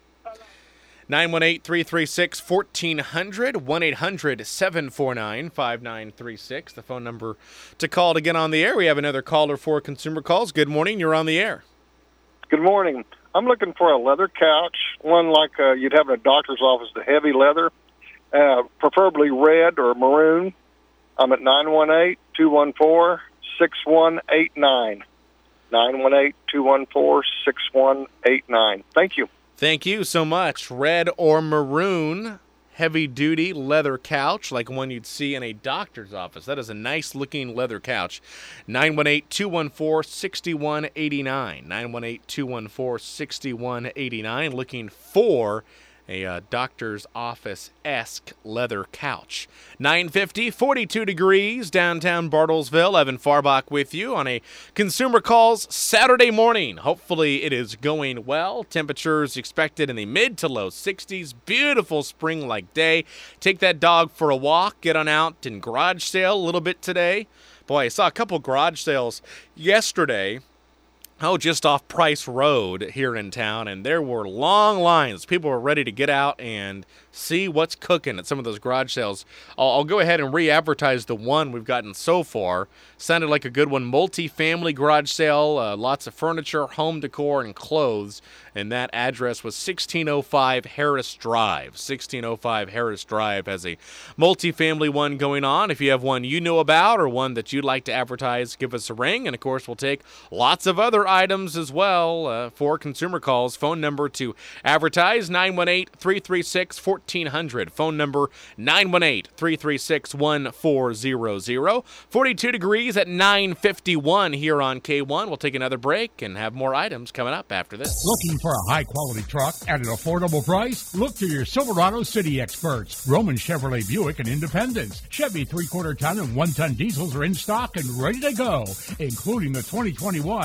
nine one eight, three three six, one four zero zero, one eight hundred, seven four nine, five nine three six. The phone number to call to get on the air. We have another caller for Consumer Calls. Good morning. You're on the air. Good morning. I'm looking for a leather couch, one like uh, you'd have in a doctor's office, the heavy leather, uh, preferably red or maroon. I'm at nine one eight, two one four, six one eight nine. nine one eight, two one four, six one eight nine. Thank you. Thank you so much. Red or maroon heavy-duty leather couch like one you'd see in a doctor's office. That is a nice-looking leather couch. nine one eight, two one four, six one eight nine. nine one eight, two one four, six one eight nine. Looking for a uh, doctor's office-esque leather couch. nine fifty, forty-two degrees, downtown Bartlesville. Evan Farbach with you on a Consumer Calls Saturday morning. Hopefully it is going well. Temperatures expected in the mid to low sixties. Beautiful spring-like day. Take that dog for a walk. Get on out and garage sale a little bit today. Boy, I saw a couple garage sales yesterday. Oh, just off Price Road here in town, and there were long lines. People were ready to get out and see what's cooking at some of those garage sales. I'll, I'll go ahead and re-advertise the one we've gotten so far. Sounded like a good one. Multi-family garage sale, uh, lots of furniture, home decor, and clothes. And that address was sixteen oh five Harris Drive. sixteen oh five Harris Drive has a multi-family one going on. If you have one you know about or one that you'd like to advertise, give us a ring. And, of course, we'll take lots of other items as well uh, for Consumer Calls. Phone number to advertise, nine one eight, three three six, one four zero zero. Phone number nine one eight, three three six, one four zero zero. forty-two degrees at nine fifty-one here on K one. We'll take another break and have more items coming up after this. Looking for a high-quality truck at an affordable price? Look to your Silverado City experts, Roman Chevrolet Buick and Independence. Chevy three-quarter ton and one-ton diesels are in stock and ready to go, including the twenty twenty-one Chevy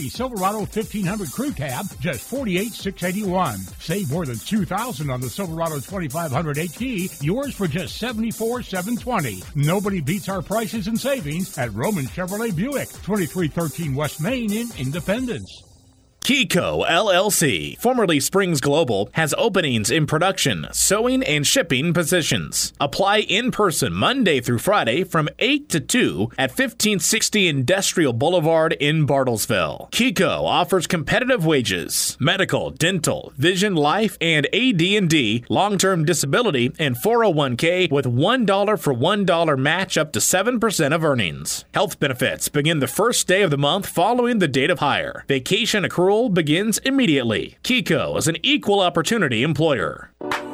Chevy Silverado fifteen hundred Crew Cab, just forty-eight thousand six hundred eighty-one dollars. Save more than two thousand dollars on the Silverado twenty-five hundred H D, yours for just seventy-four thousand seven hundred twenty dollars. Nobody beats our prices and savings at Roman Chevrolet Buick, twenty-three thirteen West Main in Independence. Kiko L L C, formerly Springs Global, has openings in production, sewing, and shipping positions. Apply in person Monday through Friday from eight to two at fifteen sixty Industrial Boulevard in Bartlesville. Kiko offers competitive wages, medical, dental, vision, life, and A D and D, long-term disability, and four oh one k with one dollar for one dollar match up to seven percent of earnings. Health benefits begin the first day of the month following the date of hire. Vacation accrual begins immediately. Kiko is an equal opportunity employer.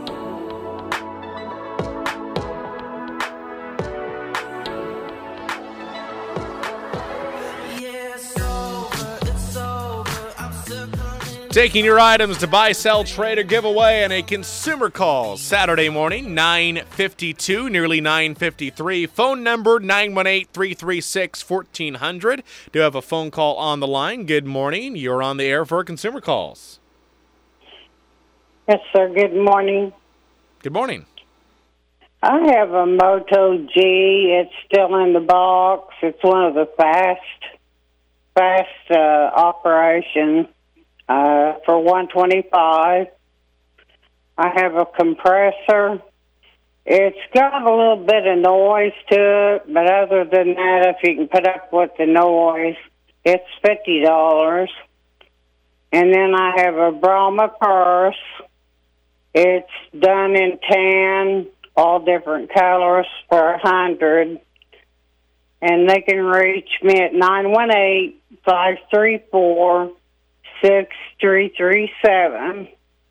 Taking your items to buy, sell, trade, or give away on a Consumer Calls Saturday morning, nine fifty-two, nearly nine fifty-three. Phone number nine one eight, three three six, one four zero zero. Do have a phone call on the line. Good morning. You're on the air for Consumer Calls. Yes, sir. Good morning. Good morning. I have a Moto G. It's still in the box. It's one of the fast, fast uh, operations. Uh, for one twenty-five. I have a compressor. It's got a little bit of noise to it, but other than that, if you can put up with the noise, it's fifty dollars. And then I have a Brahma purse. It's done in tan, all different colors for a hundred. And they can reach me at nine one eight, five three four, six three three seven.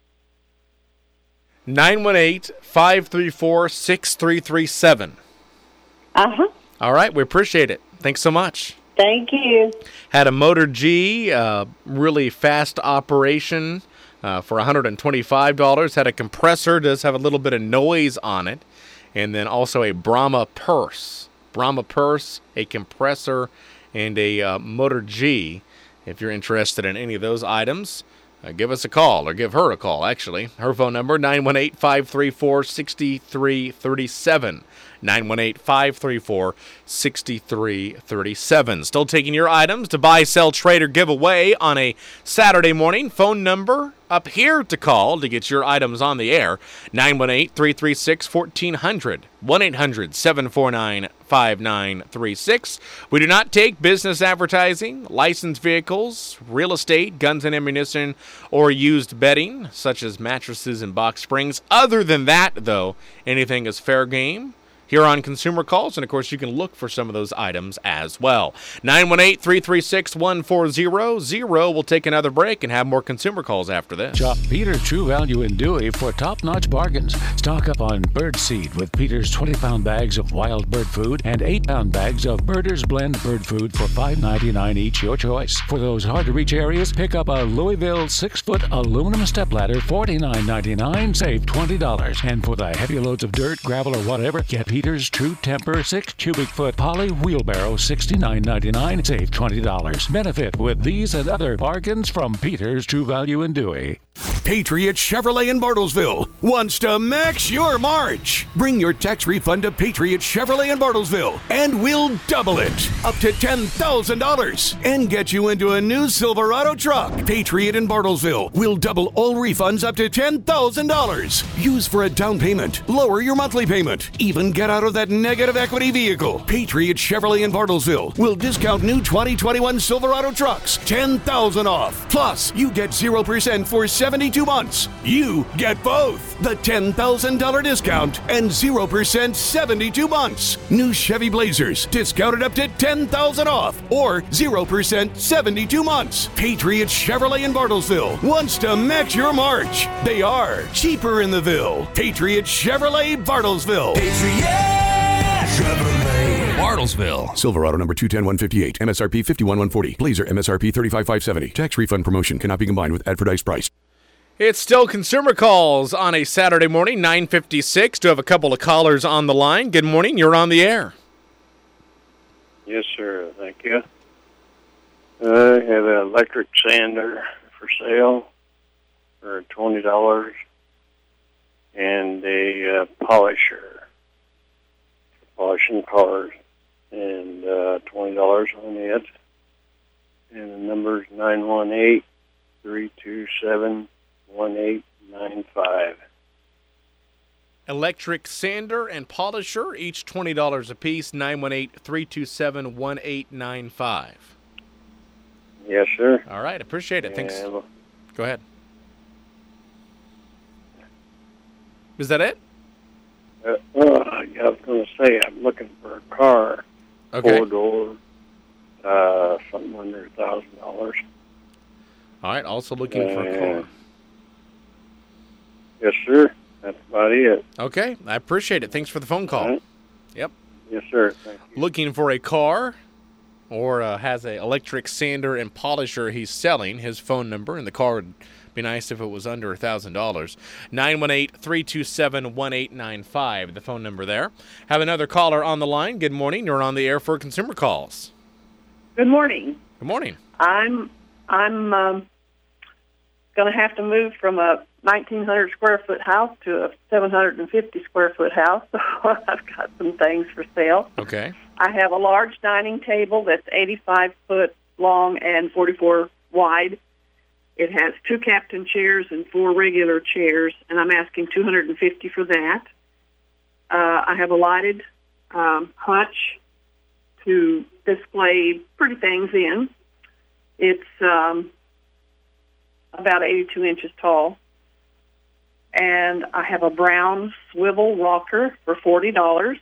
nine one eight, five three four, six three three seven. Uh-huh. All right, we appreciate it. Thanks so much. Thank you. Had a Motor G, uh, really fast operation uh, for one hundred twenty-five dollars. Had a compressor, does have a little bit of noise on it. And then also a Brahma purse. Brahma purse, a compressor, and a uh, Motor G. If you're interested in any of those items, uh, give us a call, or give her a call, actually. Her phone number, nine one eight, five three four, six three three seven. nine one eight, five three four, six three three seven. Still taking your items to buy, sell, trade, or give away on a Saturday morning. Phone number up here to call to get your items on the air, nine one eight, three three six, one four zero zero, one eight hundred, seven four nine, five nine three six. We do not take business advertising, licensed vehicles, real estate, guns and ammunition, or used bedding, such as mattresses and box springs. Other than that, though, anything is fair game here on Consumer Calls, and of course you can look for some of those items as well. nine one eight, three three six, one four zero zero. We'll take another break and have more Consumer Calls after this. Shop Peter's True Value in Dewey for top-notch bargains. Stock up on bird seed with Peter's twenty-pound bags of wild bird food and eight-pound bags of Birders Blend bird food for five ninety-nine each, your choice. For those hard-to-reach areas, pick up a Louisville six-foot aluminum stepladder, forty-nine ninety-nine, save twenty dollars. And for the heavy loads of dirt, gravel, or whatever, get Peter's True Temper six cubic foot poly wheelbarrow, sixty-nine ninety-nine, save twenty dollars. Benefit with these and other bargains from Peter's True Value in Dewey. Patriot Chevrolet in Bartlesville wants to max your March. Bring your tax refund to Patriot Chevrolet in Bartlesville, and we'll double it up to ten thousand dollars and get you into a new Silverado truck. Patriot in Bartlesville will double all refunds up to ten thousand dollars. Use for a down payment, lower your monthly payment, even get out of that negative equity vehicle. Patriot Chevrolet in Bartlesville will discount new twenty twenty-one Silverado trucks ten thousand dollars off. Plus, you get zero percent for seventy-two months. You get both the ten thousand dollars discount and zero percent seventy-two months. New Chevy Blazers discounted up to ten thousand dollars off or zero percent seventy-two months. Patriot Chevrolet in Bartlesville wants to match your March. They are cheaper in the Ville. Patriot Chevrolet Bartlesville. Patriot Chevrolet Bartlesville. Silverado number two ten one fifty-eight, M S R P fifty-one one forty. Blazer M S R P thirty-five five seventy. Tax refund promotion cannot be combined with advertised price. It's still Consumer Calls on a Saturday morning, nine fifty-six. Do have a couple of callers on the line. Good morning. You're on the air. Yes, sir. Thank you. I have an electric sander for sale for twenty dollars and a uh, polisher for polishing cars and uh, twenty dollars on it. And the number is nine one eight, three two seven, one eight nine five. Electric sander and polisher, each twenty dollars a piece, nine one eight, three two seven, one eight nine five. Yes, sir. All right, appreciate it. Thanks. Yeah. Go ahead. Is that it? Uh, well, I was going to say I'm looking for a car, Okay. four-door, uh, something under a thousand dollars. All right, also looking for a car. Yes, sir. That's about it. Okay, I appreciate it. Thanks for the phone call. All right. Yep. Yes, sir. Thank you. Looking for a car or uh, has an electric sander and polisher he's selling. His phone number, and the car would be nice if it was under one thousand dollars. nine one eight, three two seven, one eight nine five, the phone number there. Have another caller on the line. Good morning. You're on the air for Consumer Calls. Good morning. Good morning. I'm I'm um, going to have to move from a nineteen hundred square foot house to a seven hundred fifty square foot house. So I've got some things for sale. Okay. I have a large dining table that's eighty-five foot long and forty-four wide. It has two captain chairs and four regular chairs, and I'm asking two hundred fifty dollars for that. Uh, I have a lighted um, hutch to display pretty things in. It's um, about eighty-two inches tall. And I have a brown swivel rocker for forty dollars.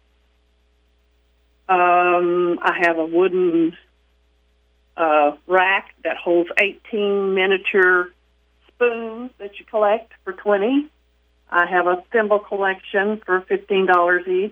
Um, I have a wooden uh, rack that holds eighteen miniature spoons that you collect for twenty dollars. I have a thimble collection for fifteen dollars each.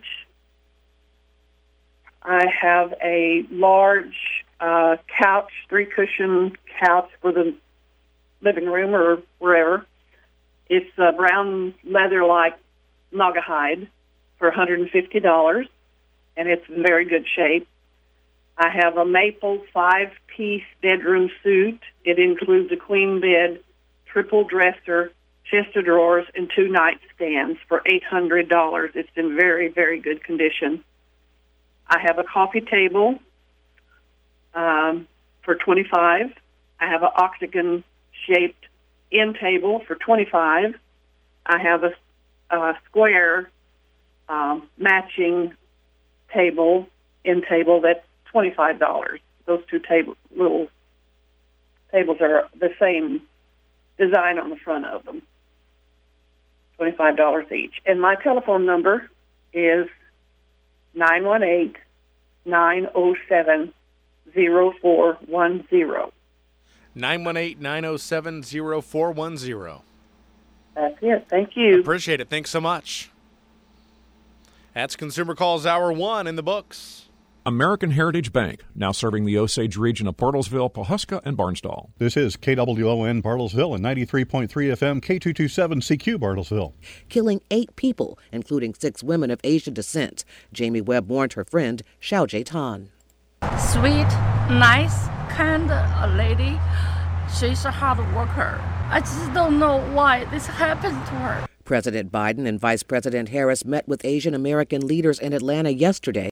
I have a large uh, couch, three-cushion couch for the living room or wherever. It's uh, brown leather-like Naugahyde for one hundred fifty dollars, and it's in very good shape. I have a maple five-piece bedroom suite. It includes a queen bed, triple dresser, chest of drawers, and two nightstands for eight hundred dollars. It's in very, very good condition. I have a coffee table um, for twenty-five dollars. I have an octagon-shaped end table for twenty-five dollars. I have a, a square um, matching table, end table, that's twenty-five dollars. Those two table, little tables are the same design on the front of them. twenty-five dollars each. And my telephone number is nine one eight, nine oh seven, oh four one oh. nine one eight, nine oh seven, oh four one oh. That's it. Thank you. Appreciate it. Thanks so much. That's Consumer Calls Hour one in the books. American Heritage Bank, now serving the Osage region of Bartlesville, Pawhuska, and Barnsdall. This is K W O N Bartlesville and ninety-three point three F M, K two twenty-seven C Q Bartlesville. Killing eight people, including six women of Asian descent. Jamie Webb warned her friend, Xiao Jie Tan. Sweet, nice, kind lady. She's a hard worker. I just don't know why this happened to her. President Biden and Vice President Harris met with Asian American leaders in Atlanta yesterday